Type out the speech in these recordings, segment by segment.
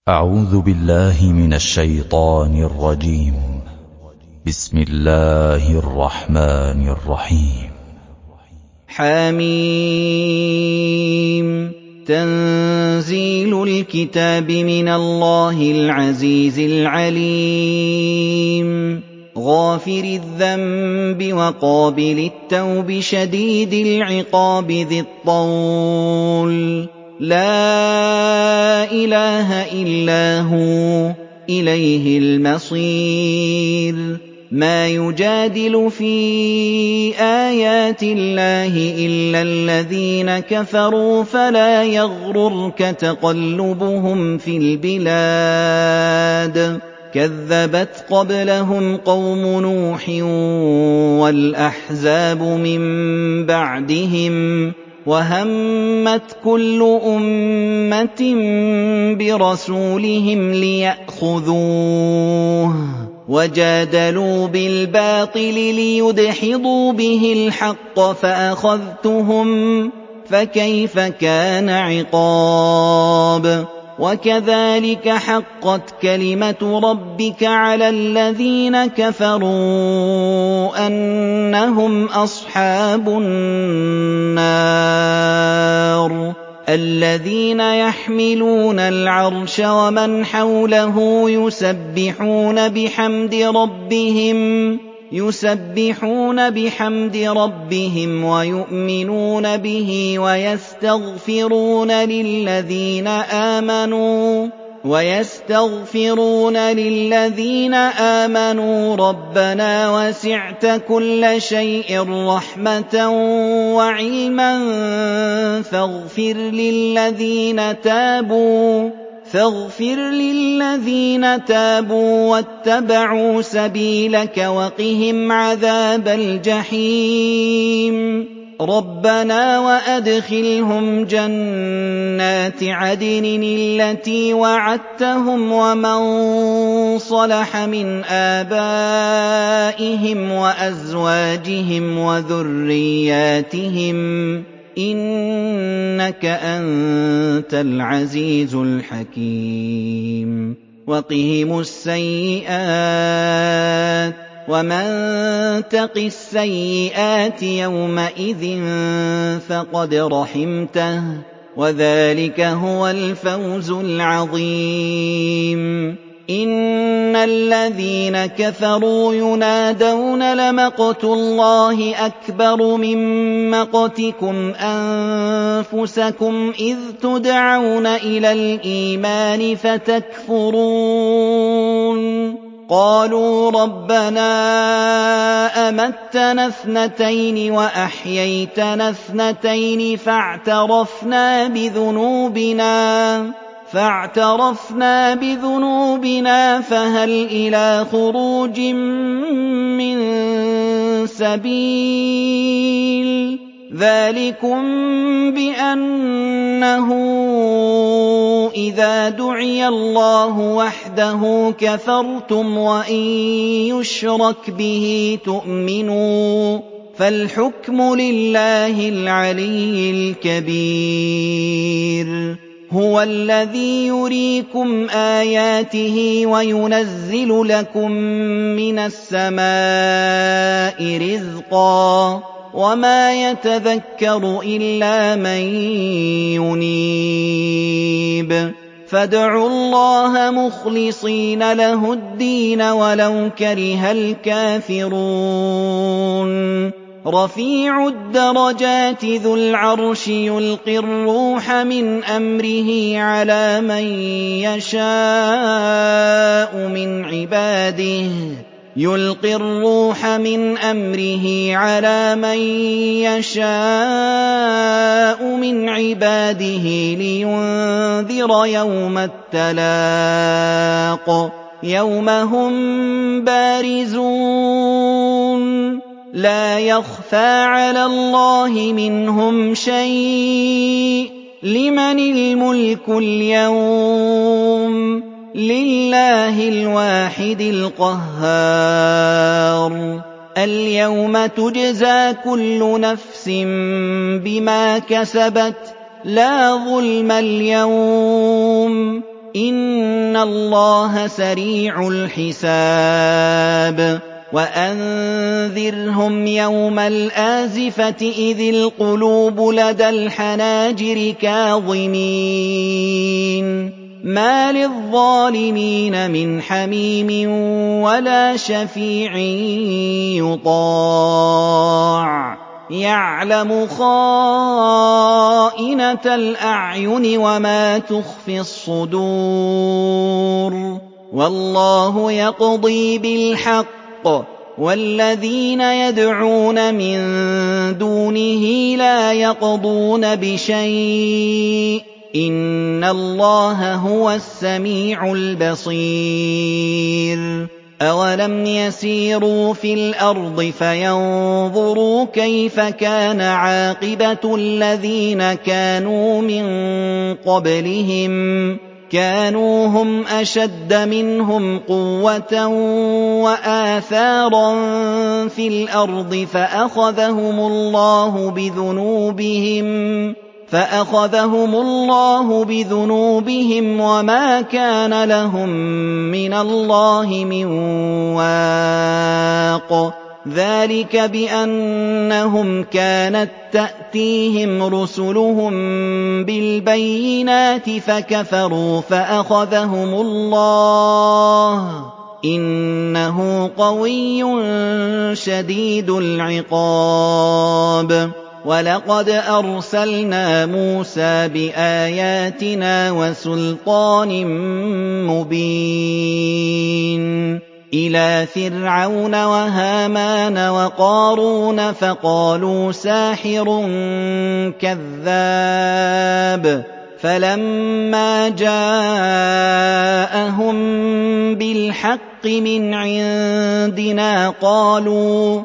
أعوذ بالله من الشيطان الرجيم. بسم الله الرحمن الرحيم. حميم. تنزيل الكتاب من الله العزيز العليم. غافر الذنب وقابل التوب شديد العقاب ذي الطول. لا إله إلا هو إليه المصير. ما يجادل في آيات الله إلا الذين كفروا فلا يغررك تقلبهم في البلاد. كذبت قبلهم قوم نوح والأحزاب من بعدهم وهمت كل أمة برسولهم ليأخذوه وجادلوا بالباطل ليدحضوا به الحق فأخذتهم فكيف كان عقاب. وكذلك حقت كلمة ربك على الذين كفروا أنهم أصحاب النار. الذين يحملون العرش ومن حوله يسبحون بحمد ربهم ويؤمنون به ويستغفرون للذين آمنوا ربنا وسعت كل شيء رحمة وعلما فاغفر للذين تابوا واتبعوا سبيلك وقهم عذاب الجحيم. ربنا وأدخلهم جنات عدن التي وعدتهم ومن صلح من آبائهم وأزواجهم وذرياتهم إنك أنت العزيز الحكيم. وقهم السيئات ومن تق السيئات يومئذ فقد رحمته وذلك هو الفوز العظيم. إن الذين كفروا ينادون لمقت الله أكبر من مقتكم أنفسكم إذ تدعون إلى الإيمان فتكفرون. قالوا ربنا أمتنا اثنتين وأحييتنا اثنتين فاعترفنا بذنوبنا فهل إلى خروج من سبيل. ذلكم بأنه إذا دعي الله وحده كفرتم وإن يشرك به تؤمنوا فالحكم لله العلي الكبير. هو الذي يريكم آياته وينزل لكم من السماء رزقا وما يتذكر إلا من ينيب. فادعوا الله مخلصين له الدين ولو كره الكافرون. رفيع الدرجات ذو العرش يلقي الروح من أمره على من يشاء من عباده لينذر يوم التلاق. يوم هم بارزون لا يخفى على الله منهم شيء. لمن الملك اليوم؟ لله الواحد القهار. اليوم تجزى كل نفس بما كسبت لا ظلم اليوم. إن اللَّهَ سَرِيعُ الْحِسَابِ وَأَنذِرْهُمْ يَوْمَ الْآزِفَةِ إِذِ الْقُلُوبُ لَدَى الْحَنَاجِرِ كَاظِمِينَ مَا لِلظَّالِمِينَ مِنْ حَمِيمٍ وَلَا شَفِيعٍ يُطَاعُ يَعْلَمُ خَائِنَةَ الْأَعْيُنِ وَمَا تُخْفِي الصُّدُورُ وَاللَّهُ يَقْضِي بِالْحَقِّ وَالَّذِينَ يَدْعُونَ مِن دُونِهِ لَا يَقْضُونَ بِشَيْءٍ إِنَّ اللَّهَ هُوَ السَّمِيعُ الْبَصِيرُ أَوَلَمْ يَسِيرُوا فِي الْأَرْضِ فَيَنظُرُوا كَيْفَ كَانَ عَاقِبَةُ الَّذِينَ كَانُوا مِن قَبْلِهِمْ كَانُوا هُمْ أَشَدَّ مِنْهُمْ قُوَّةً وَآثَارًا فِي الْأَرْضِ فَأَخَذَهُمُ اللَّهُ بِذُنُوبِهِمْ وَمَا كَانَ لَهُم مِّنَ اللَّهِ مِن وَاقٍ ذَلِكَ بِأَنَّهُمْ كَانَت تَّأْتِيهِمْ رُسُلُهُم بِالْبَيِّنَاتِ فَكَفَرُوا فَأَخَذَهُمُ اللَّهُ ۚ إِنَّهُ قَوِيٌّ شَدِيدُ الْعِقَابِ وَلَقَدْ أَرْسَلْنَا مُوسَىٰ بِآيَاتِنَا وَسُلْطَانٍ مُّبِينٍ إِلَىٰ فِرْعَوْنَ وَهَامَانَ وَقَارُونَ فَقَالُوا سَاحِرٌ كَذَّابٌ فَلَمَّا جَاءَهُم بِالْحَقِّ مِنْ عِندِنَا قَالُوا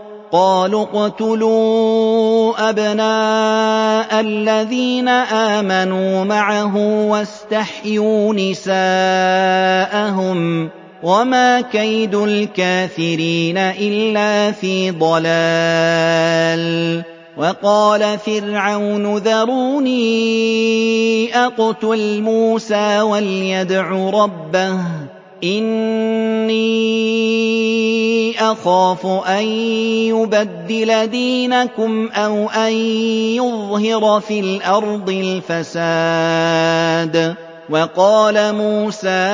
اقْتُلُوا أَبْنَاءَ الَّذِينَ آمَنُوا مَعَهُ وَاسْتَحْيُوا نِسَاءَهُمْ ۚ وَمَا كَيْدُ الْكَافِرِينَ إِلَّا فِي ضَلَالٍ وَقَالَ فِرْعَوْنُ ذَرُونِي أَقْتُلْ مُوسَىٰ وَلْيَدْعُ رَبَّهُ إِنِّي أَخَافُ أَن يُبَدِّلَ دِينَكُمْ أَوْ أَن يُظْهِرَ فِي الْأَرْضِ الْفَسَادَ وَقَالَ مُوسَىٰ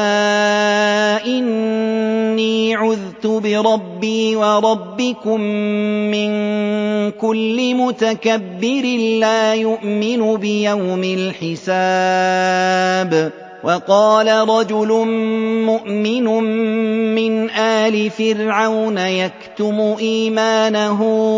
إِنِّي عُذْتُ بِرَبِّي وَرَبِّكُم مِّن كُلِّ مُتَكَبِّرٍ لَّا يُؤْمِنُ بِيَوْمِ الْحِسَابِ وَقَالَ رَجُلٌ مُّؤْمِنٌ مِّنْ آلِ فِرْعَوْنَ يَكْتُمُ إِيمَانَهُ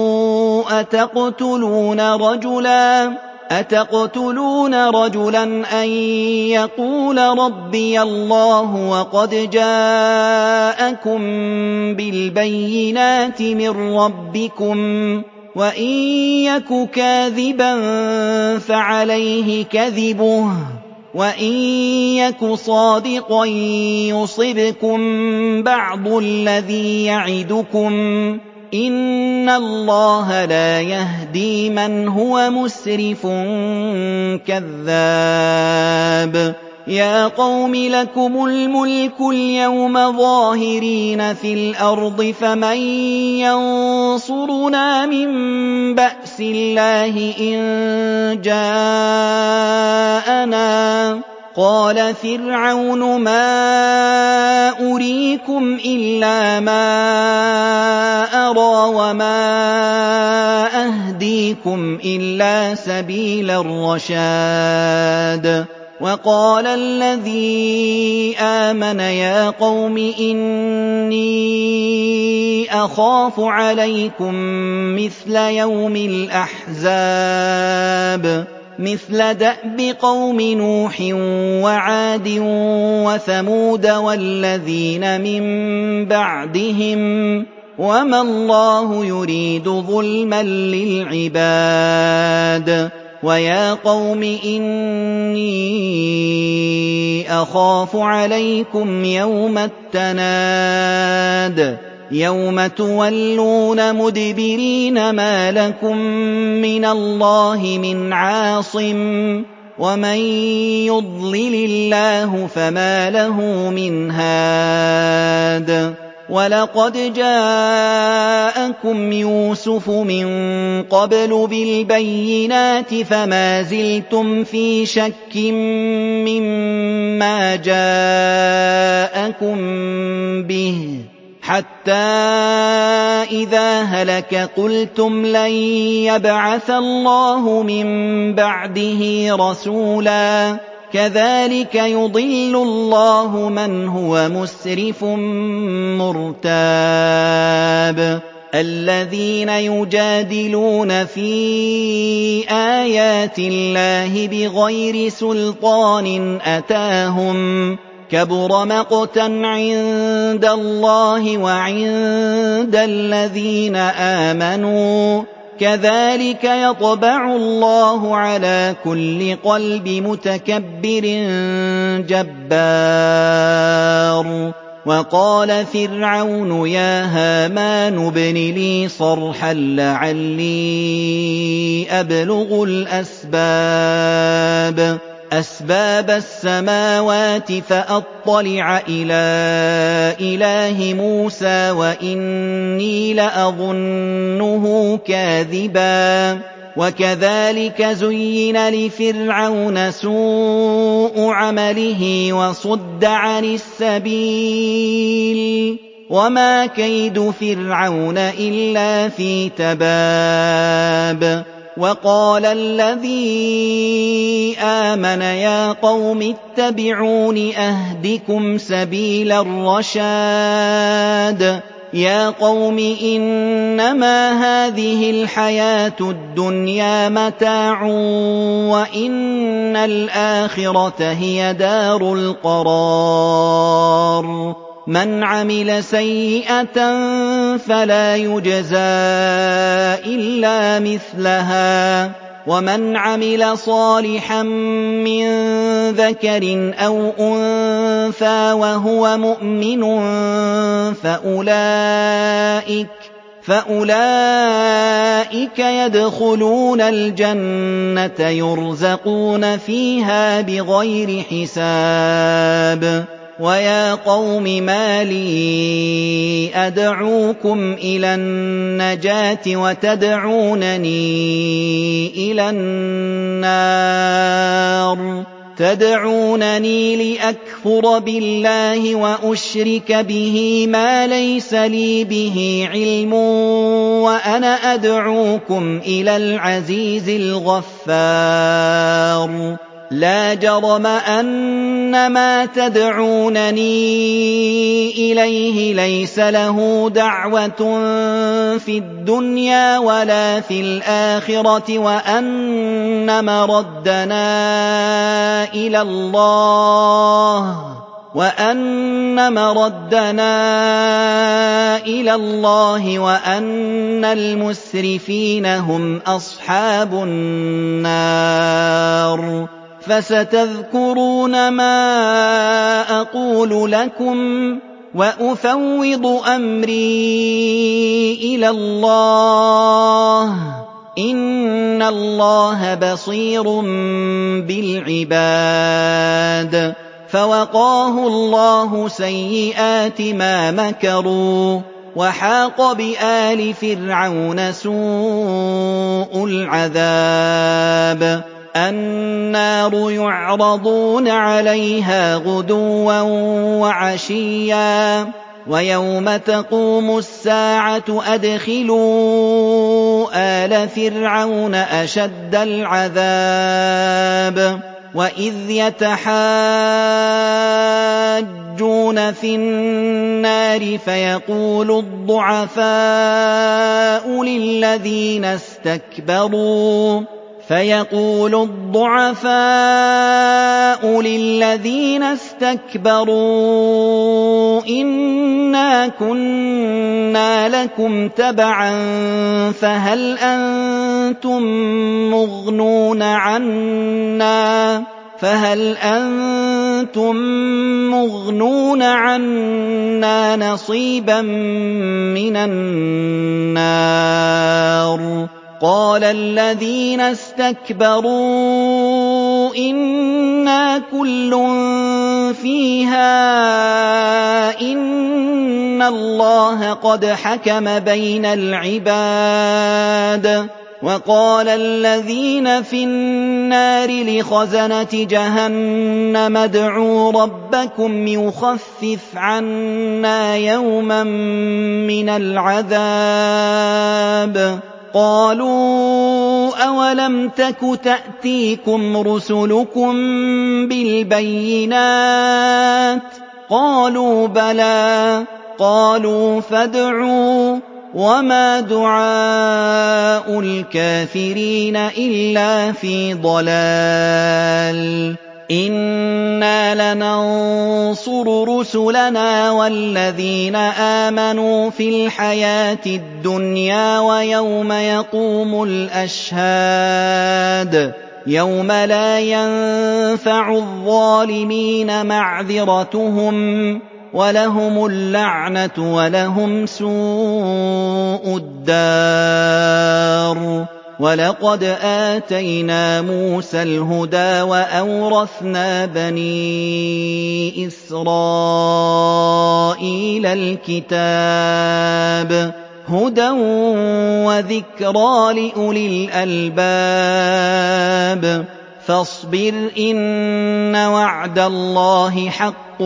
أَتَقْتُلُونَ رَجُلًا أَن يَقُولَ رَبِّيَ اللَّهُ وَقَدْ جَاءَكُم بِالْبَيِّنَاتِ مِن رَّبِّكُمْ ۖ وَإِن يَكُ كَاذِبًا فَعَلَيْهِ كَذِبُهُ وَإِن يَكُ صَادِقًا يُصِبْكُم بَعْضُ الَّذِي يَعِدُكُمْ ۖ إِنَّ اللَّهَ لَا يَهْدِي مَنْ هُوَ مُسْرِفٌ كَذَّابٌ يَا قَوْمِ لَكُمُ الْمُلْكُ الْيَوْمَ ظَاهِرِينَ فِي الْأَرْضِ فَمَن يَنصُرُنَا مِن بَأْسِ اللَّهِ إِن جَاءَنَا قَالَ فِرْعَوْنُ مَا أُرِيكُمْ إِلَّا مَا أَرَىٰ وَمَا أَهْدِيكُمْ إِلَّا سَبِيلَ الرَّشَادِ وَقَالَ الَّذِي آمَنَ يَا قَوْمِ إِنِّي أَخَافُ عَلَيْكُم مِّثْلَ يَوْمِ الْأَحْزَابِ مِثْلَ دَأْبِ قَوْمِ نُوحٍ وَعَادٍ وَثَمُودَ وَالَّذِينَ مِن بَعْدِهِمْ ۚ وَمَا اللَّهُ يُرِيدُ ظُلْمًا لِّلْعِبَادِ وَيَا قَوْمِ إِنِّي أَخَافُ عَلَيْكُمْ يَوْمَ التَّنَادِ يَوْمَ تُوَلُّونَ مُدْبِرِينَ مَا لَكُم مِّنَ اللَّهِ مِنْ عَاصِمٍ ومن يضلل الله فما له من هاد ولقد جاءكم يوسف من قبل بالبينات فما زلتم في شك مما جاءكم به حتى إذا هلك قلتم لن يبعث الله من بعده رسولا كذلك يضل الله من هو مسرف مرتاب الذين يجادلون في آيات الله بغير سلطان أتاهم كبر مقتا عند الله وعند الذين آمنوا كذلك يطبع الله على كل قلب متكبر جبار وقال فرعون يا هامان ابن لي صرحا لعلي أبلغ أسباب السماوات فأطلع إلى إله موسى وإني لأظنه كاذبا وكذلك زين لفرعون سوء عمله وصد عن السبيل وما كيد فرعون إلا في تباب وقال الذي آمن يا قوم اتبعون أهدكم سبيل الرشاد يا قوم إنما هذه الحياة الدنيا متاع وإن الآخرة هي دار القرار من عمل سيئة فلا يجزى إلا مثلها ومن عمل صالحا من ذكر أو أنثى وهو مؤمن فأولئك يدخلون الجنة يرزقون فيها بغير حساب ويا قوم ما لي أدعوكم إلى النجاة وتدعونني إلى النار تدعونني لأكفر بالله وأشرك به ما ليس لي به علم وأنا أدعوكم إلى العزيز الغفار لا جرم أن ما تدعونني إليه ليس له دعوة في الدنيا ولا في الآخرة وأن مردنا إلى الله وأن المسرفين هم أصحاب النار فستذكرون ما أقول لكم وأفوض أمري إلى الله إن الله بصير بالعباد فوقاه الله سيئات ما مكروا وحاق بآل فرعون سوء العذاب النار يعرضون عليها غدوا وعشيا ويوم تقوم الساعة أدخلوا آل فرعون أشد العذاب وإذ يتحاجون في النار فيقول الضعفاء للذين استكبروا إنا كنا لكم تبعا فهل أنتم مغنون عنا نصيبا من النار قال الذين استكبروا إِنَّا كُلٌّ فِيهَا إِنَّ اللَّهَ قَدْ حَكَمَ بَيْنَ الْعِبَادِ وَقَالَ الَّذِينَ فِي النَّارِ لِخَزَنَةِ جَهَنَّمَ ادْعُوا رَبَّكُمْ يُخَفِّفْ عَنَّا يَوْمًا مِّنَ الْعَذَابِ قَالُوا أَوَلَمْ تَكُ تَأْتِيكُمْ رُسُلُكُم بِالْبَيِّنَاتِ قَالُوا بَلَىٰ قَالُوا فَادْعُوا وَمَا دُعَاءُ الْكَافِرِينَ إِلَّا فِي ضَلَالٍ إِنَّا لَنَنصُرُ رُسُلَنَا وَالَّذِينَ آمَنُوا فِي الْحَيَاةِ الدُّنْيَا وَيَوْمَ يَقُومُ الْأَشْهَادُ يَوْمَ لَا يَنفَعُ الظَّالِمِينَ مَعْذِرَتُهُمْ وَلَهُمُ اللَّعْنَةُ وَلَهُمْ سُوءُ الدَّارِ وَلَقَدْ آتَيْنَا مُوسَى الْهُدَىٰ وَأَوْرَثْنَا بَنِي إِسْرَائِيلَ الْكِتَابَ هُدًى وَذِكْرَىٰ لِأُولِي الْأَلْبَابِ فَاصْبِرْ إِنَّ وَعْدَ اللَّهِ حَقٌّ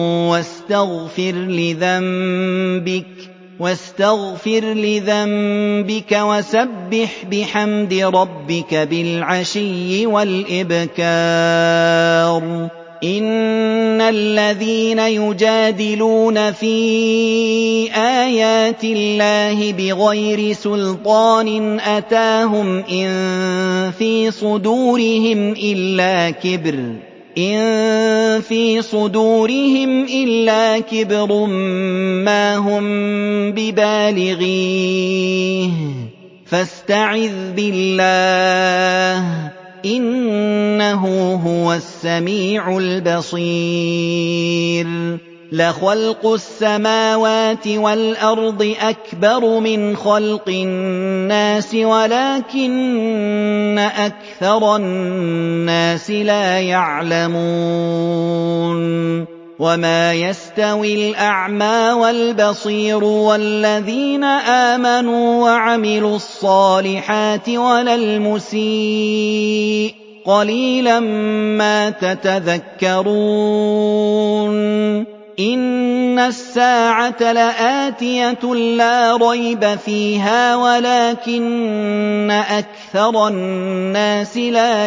وَاسْتَغْفِرْ لِذَنبِكَ وَسَبِّحْ بِحَمْدِ رَبِّكَ بِالْعَشِيِّ وَالْإِبْكَارِ إِنَّ الَّذِينَ يُجَادِلُونَ فِي آيَاتِ اللَّهِ بِغَيْرِ سُلْطَانٍ أَتَاهُمْ إِن فِي صُدُورِهِمْ إِلَّا كِبْرٌ مَّا هُم بِبَالِغِيهِ فَاسْتَعِذْ بِاللَّهِ إِنَّهُ هُوَ السَّمِيعُ الْبَصِيرُ لَخَلْقُ السَّمَاوَاتِ وَالْأَرْضِ أَكْبَرُ مِنْ خَلْقِ النَّاسِ وَلَٰكِنَّ أَكْثَرَ النَّاسِ لَا يَعْلَمُونَ وَمَا يَسْتَوِي الْأَعْمَىٰ وَالْبَصِيرُ وَالَّذِينَ آمَنُوا وَعَمِلُوا الصَّالِحَاتِ وَلَا الْمُسِيءُ قَلِيلًا مَّا تَتَذَكَّرُونَ إِنَّ السَّاعَةَ لَآتِيَةٌ لَّا رَيْبَ فِيهَا وَلَٰكِنَّ أَكْثَرَ النَّاسِ لَا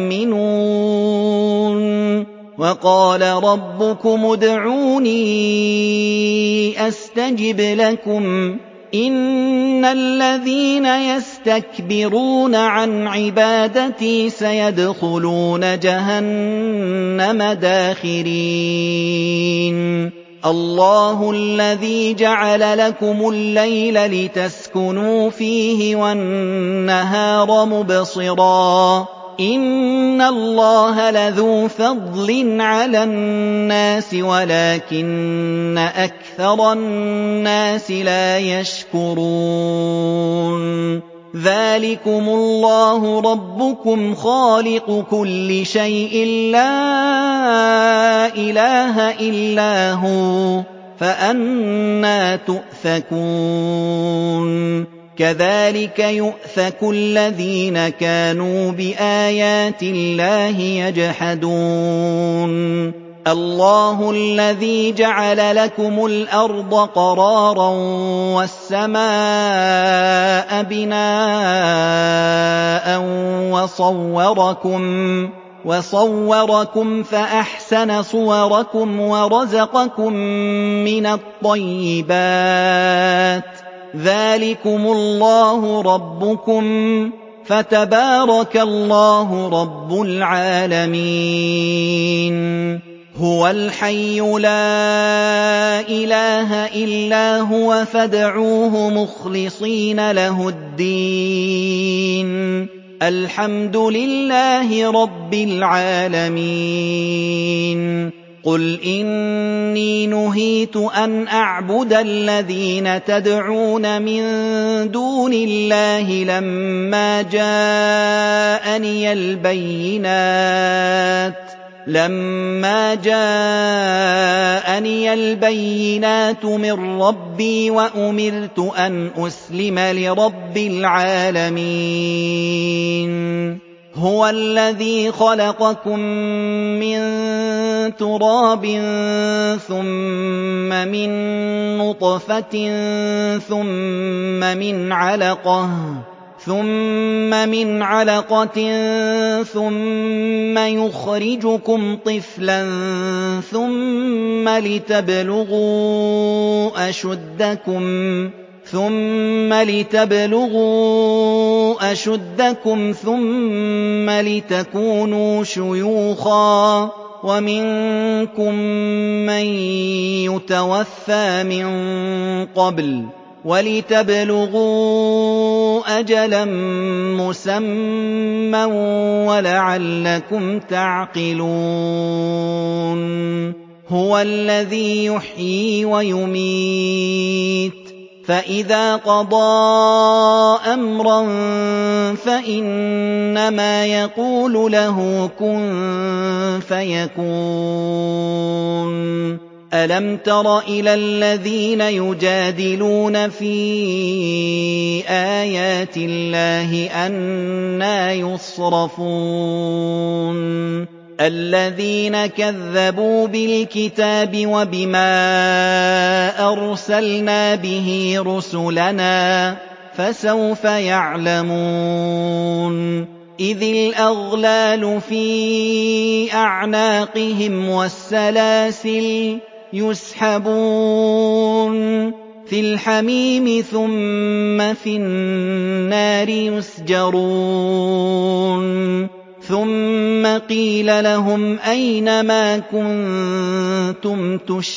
يُؤْمِنُونَ وَقَالَ رَبُّكُمُ ادْعُونِي أَسْتَجِبْ لَكُمْ إِنَّ الَّذِينَ يَسْتَكْبِرُونَ عَنْ عِبَادَتِي سَيَدْخُلُونَ جَهَنَّمَ دَاخِرِينَ اللَّهُ الَّذِي جَعَلَ لَكُمُ اللَّيْلَ لِتَسْكُنُوا فِيهِ وَالنَّهَارَ مُبْصِرًا إِنَّ اللَّهَ لَذُو فَضْلٍ عَلَى النَّاسِ وَلَٰكِنَّ أَكْثَرَ النَّاسِ لَا يَشْكُرُونَ ذَٰلِكُمُ اللَّهُ رَبُّكُمْ خَالِقُ كُلِّ شَيْءٍ لَّا إِلَٰهَ إِلَّا هُوَ فَأَنَّىٰ تُؤْفَكُونَ كَذَٰلِكَ يُؤْفَكُ الَّذِينَ كَانُوا بِآيَاتِ اللَّهِ يَجْحَدُونَ اللَّهُ الَّذِي جَعَلَ لَكُمُ الْأَرْضَ قَرَارًا وَالسَّمَاءَ بِنَاءً وَصَوَّرَكُمْ فَأَحْسَنَ صُوَرَكُمْ وَرَزَقَكُم مِّنَ الطَّيِّبَاتِ ذَٰلِكُمُ اللَّهُ رَبُّكُمْ فَتَبَارَكَ اللَّهُ رَبُّ الْعَالَمِينَ هُوَ الْحَيُّ لَا إِلَٰهَ إِلَّا هُوَ فَادْعُوهُ مُخْلِصِينَ لَهُ الدِّينَ الْحَمْدُ لِلَّهِ رَبِّ الْعَالَمِينَ قُلْ إِنِّي نُهِيتُ أَنْ أَعْبُدَ الَّذِينَ تَدْعُونَ مِن دُونِ اللَّهِ لَمَّا جَاءَنِيَ الْبَيِّنَاتُ مِن رَّبِّي وَأُمِرْتُ أَنْ أُسْلِمَ لِرَبِّ الْعَالَمِينَ هُوَ الَّذِي خَلَقَكُم مِّن تُرَابٍ ثُمَّ مِن نُّطْفَةٍ ثُمَّ مِنْ عَلَقَةٍ ثُمَّ يُخْرِجُكُمْ طِفْلًا ثُمَّ لِتَبْلُغُوا أَشُدَّكُمْ ثُمَّ لِتَكُونُوا شُيُوخًا وَمِنكُم مَّن يُتَوَفَّىٰ مِن قَبْلُ وَلِتَبْلُغُوا أَجَلًا مُّسَمًّى وَلَعَلَّكُمْ تَعْقِلُونَ هُوَ الَّذِي يُحْيِي وَيُمِيتُ فَإِذَا قَضَىٰ أَمْرًا فَإِنَّمَا يَقُولُ لَهُ كُن فَيَكُونُ أَلَمْ تَرَ إِلَى الَّذِينَ يُجَادِلُونَ فِي آيَاتِ اللَّهِ أَنَّىٰ يُصْرَفُونَ الَّذِينَ كَذَّبُوا بِالْكِتَابِ وَبِمَا أَرْسَلْنَا بِهِ رُسُلَنَا فَسَوْفَ يَعْلَمُونَ إِذِ الْأَغْلَالُ فِي أَعْنَاقِهِمْ وَالسَّلَاسِلُ يُسْحَبُونَ فِي الْحَمِيمِ ثُمَّ فِي النَّارِ يُسْجَرُونَ ثُمَّ قِيلَ لَهُمْ أَيْنَ مَا كُنتُمْ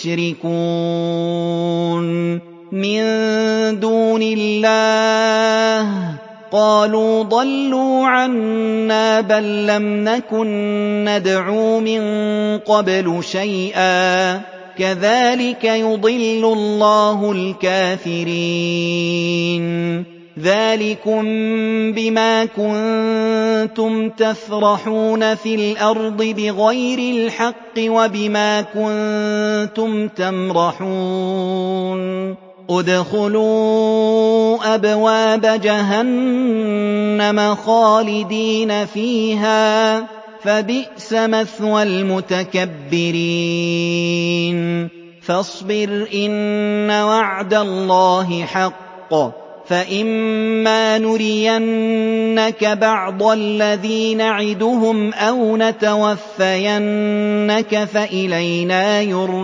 تُشْرِكُونَ مِن دُونِ اللَّهِ قَالُوا ضَلُّوا عَنَّا بَل لَّمْ نَكُن نَّدْعُو مِن قَبْلُ شَيْئًا كَذَٰلِكَ يُضِلُّ اللَّهُ الْكَافِرِينَ ذَٰلِكُم بِمَا كُنتُمْ تَفْرَحُونَ فِي الْأَرْضِ بِغَيْرِ الْحَقِّ وَبِمَا كُنتُمْ تَمْرَحُونَ ادْخُلُوا أَبْوَابَ جَهَنَّمَ خَالِدِينَ فِيهَا فَبِئْسَ مَثْوَى الْمُتَكَبِّرِينَ فَاصْبِرْ إِنَّ وَعْدَ اللَّهِ حَقٌّ فَإِمَّا نُرِيَنَّكَ بَعْضَ الَّذِي نَعِدُهُمْ أَوْ نَتَوَفَّيَنَّكَ فَإِلَيْنَا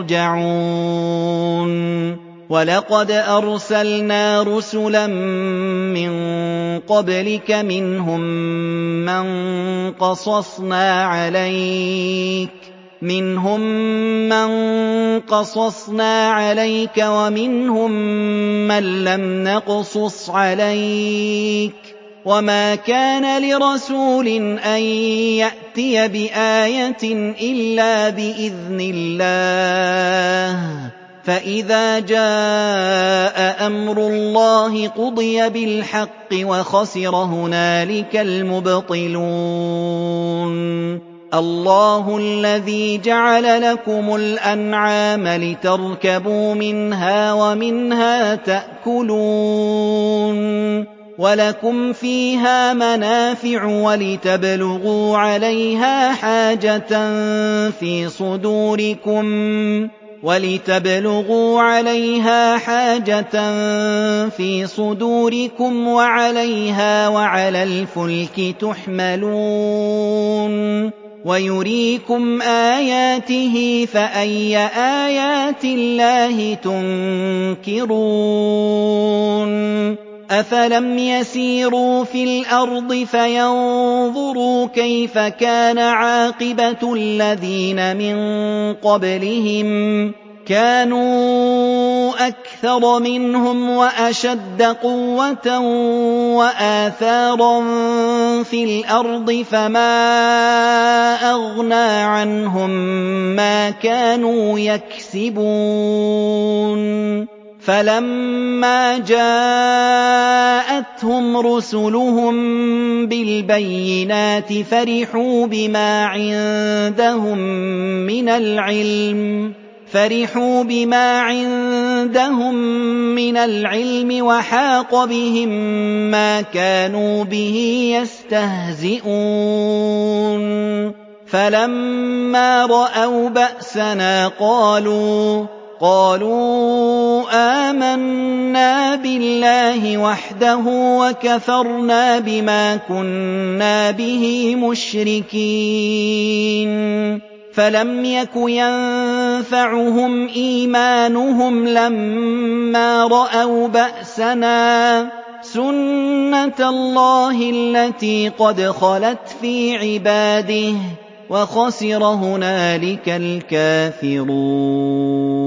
يُرْجَعُونَ وَلَقَدْ أَرْسَلْنَا رُسُلًا مِّن قَبْلِكَ مِنْهُم مَّن قَصَصْنَا عَلَيْكَ وَمِنْهُم مَّن لَّمْ نَقْصُصْ عَلَيْكَ وَمَا كَانَ لِرَسُولٍ أَن يَأْتِيَ بِآيَةٍ إِلَّا بِإِذْنِ اللَّهِ فَإِذَا جَاءَ أَمْرُ اللَّهِ قُضِيَ بِالْحَقِّ وَخَسِرَ هُنَالِكَ الْمُبْطِلُونَ اللَّهُ الَّذِي جَعَلَ لَكُمُ الْأَنْعَامَ لِتَرْكَبُوا مِنْهَا وَمِنْهَا تَأْكُلُونَ وَلَكُمْ فِيهَا مَنَافِعُ وَلِتَبْلُغُوا عَلَيْهَا حَاجَةً فِي صُدُورِكُمْ وَعَلَيْهَا وَعَلَى الْفُلْكِ تُحْمَلُونَ وَيُرِيكُمْ آيَاتِهِ فَأَيَّ آيَاتِ اللَّهِ تُنكِرُونَ أَفَلَمْ يَسِيرُوا فِي الْأَرْضِ فَيَنظُرُوا كَيْفَ كَانَ عَاقِبَةُ الَّذِينَ مِن قَبْلِهِمْ كَانُوا أَكْثَرَ مِنْهُمْ وَأَشَدَّ قُوَّةً وَآثَارًا فِي الْأَرْضِ فَمَا أَغْنَىٰ عَنْهُم مَّا كَانُوا يَكْسِبُونَ فَلَمَّا جَاءَتْهُمْ رُسُلُهُم بِالْبَيِّنَاتِ فَرِحُوا بِمَا عِندَهُم مِّنَ الْعِلْمِ وَحَاقَ بِهِم مَّا كَانُوا بِهِ يَسْتَهْزِئُونَ فَلَمَّا رَأَوْا بَأْسَنَا قَالُوا آمَنَّا بِاللَّهِ وَحْدَهُ وَكَفَرْنَا بِمَا كُنَّا بِهِ مُشْرِكِينَ فَلَمْ يَكُ يَنفَعُهُمْ إِيمَانُهُمْ لَمَّا رَأَوْا بَأْسَنَا ۖ سُنَّتَ اللَّهِ الَّتِي قَدْ خَلَتْ فِي عِبَادِهِ ۖ وَخَسِرَ هُنَالِكَ الْكَافِرُونَ